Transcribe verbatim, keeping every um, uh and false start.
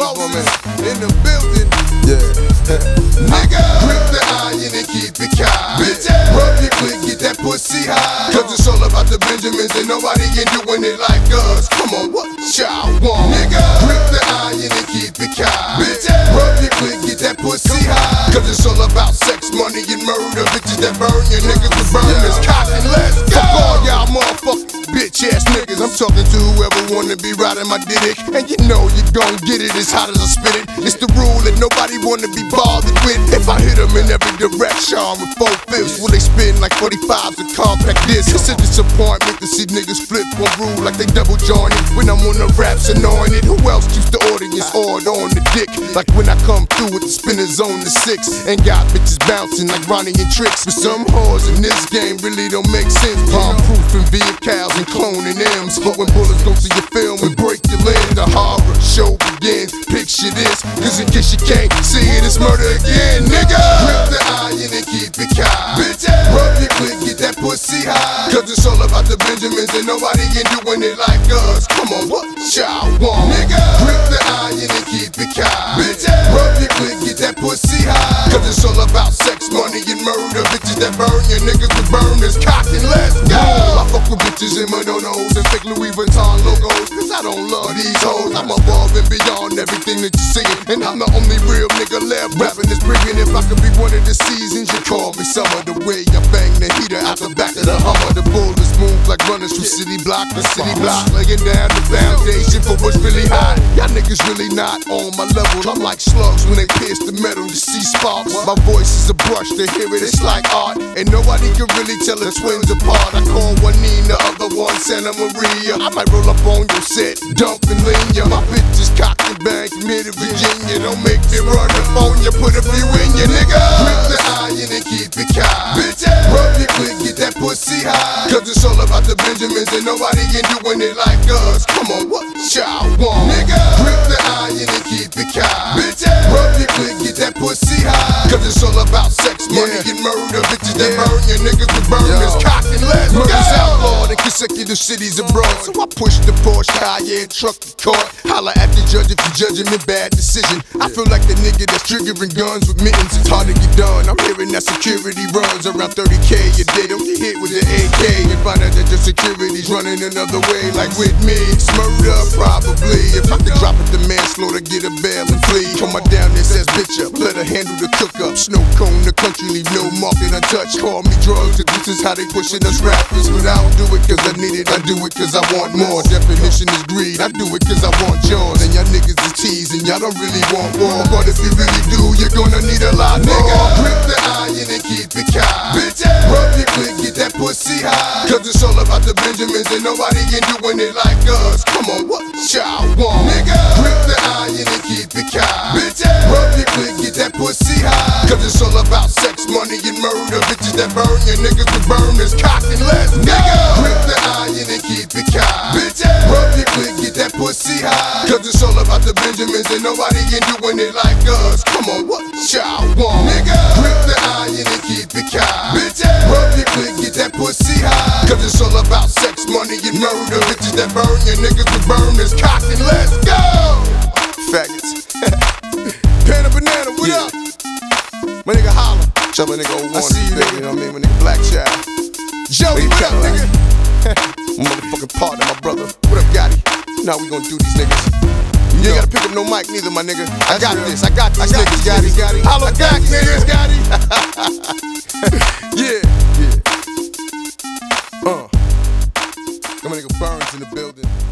Moses in the building. Yeah. Nigga, grip the iron and keep it kind. Bitch, rub your click, get that pussy high. Cause it's all about the Benjamins and nobody ain't doing it like us. Come on, what y'all want? Nigga, grip the iron and keep it kind. Bitch, rub your click, get that pussy high. Cause it's all about sex, money, and murder. Bitches that burn your niggas with burners. Cock and let's go. Fuck all y'all motherfucking bitch ass niggas. I'm talking to whoever wanna be riding my dick. And you know you gon' get it as hot as I spit it. It's the rule that nobody wanna be bothered with. If I hit them in every direction with four fifths, will they spin like forty-fives and compact discs? It's a disappointment to see niggas flip one rule like they double jointed. When I'm on the raps anointed, who else keeps the audience hard on the dick? Like when I come through with the spinners on the six and got bitches bouncing like Ronnie and Tricks. But some whores in this game really don't make sense. Bomb proofing vehicles and cloning M's. But when bullets go through your film and break your lens, the horror show begins. Picture this, cause in case you can't see it, it's murder again, nigga. Grip the iron and keep it kind. Bitch, rub your click, get that pussy high. Cause it's all about the Benjamins and nobody ain't doing it like us. Come on, what y'all want? Nigga, grip the iron and keep it kind. Bitch, rub your click, get that pussy high. Cause it's all about sex, money, and murder. Bitches that burn your niggas with burners. Cock and let's go. I fuck with bitches in Mononos and fake Louis Vuitton logos. Cause I don't love these hoes. I'm above and beyond everything that you see. And I'm the only real nigga left rapping this bringing. If I could be one of the seasons, you call me summer. The way I bang the heater out the back of the Hummer. The bullets move like runners from city block to city block, laying down the foundation for what's really hot. Y'all niggas really not on my level. I'm like slugs when they pierce the metal, you see sparks. My voice is a brush, to hear it, it's like art. And nobody can really tell the twins apart. I call one Nina, other one Santa Maria. I might roll up on your set, dump and lean ya. My bitch is cocked and bang from here to Virginia. Don't make me run the phone, you put a few in ya, nigga. Grip the iron and keep it kind. Bitch, rub your click, get that pussy high. Cause it's all about the Benjamins and nobody ain't doing it like us. Come on, what y'all want? Nigga, grip the iron and keep it kind. Bitch, rub your click, get that pussy high. Cause it's all about sex, money, yeah. and murder. Bitches that yeah. burn your niggas with burners. Cock and let's go. Murder's outlawed in consecutive cities abroad. So I push the Porsche, Cayenne, truck the car. Holla at the judge if you judging me bad decision. I feel like the nigga that's triggering guns with mittens. It's hard to get done. I'm hearing that security runs around thirty K a day. Don't get hit with the A K and find out that your security's running another way. Like with me, it's murder probably. If I could drop it to manslaughter, get a bail and flee. Come on down there, says bitch up. Let her handle the cook up. Snow cone the country, leave no market untouched. Call me drugs, cause this is how they pushing us rappers. But I don't do it cause I need it, I do it cause I want more. Definition is greed, I do it cause I want yours. And y'all niggas is teasing, y'all don't really want war. But if you really do, you're gonna need a lot more. Nigga, grip the iron and keep it kind. Bitch, rub your click, get that pussy high. Cause it's all about the Benjamins and nobody ain't doing it like us. Come on, what y'all want? Nigga, grip the iron and keep it kind. Bitch, rub your click, get that pussy high. Cause it's all about sex, money, and murder. Bitches that burn your niggas with burners. Cock and let's go. Nigga, grip the iron and keep it kind. Bitch, rub your click, get that pussy high. Cause it's all about the Benjamins and nobody ain't doing it like us. Come on, what y'all want? Nigga, grip the iron and keep it kind. Bitch, rub your click, get that pussy high. Cause it's all about sex, money, and murder. Bitches that burn your niggas with burners. Cock and let's go. Faggots. Panda Banana, what yeah. up? My nigga Holla. Tell my nigga oh one, I see you, baby, you know what I mean? My nigga Black Child. Joey, what up, nigga? My motherfucking partner, my brother. What up, Gotti? You know how we gonna do these niggas. You ain't gotta pick up no mic neither, my nigga. I got real. this, I got these I got niggas, Gotti. Gotti. Holla back, niggas, Gotti. Yeah, yeah. Uh. Got my nigga Burns in the building.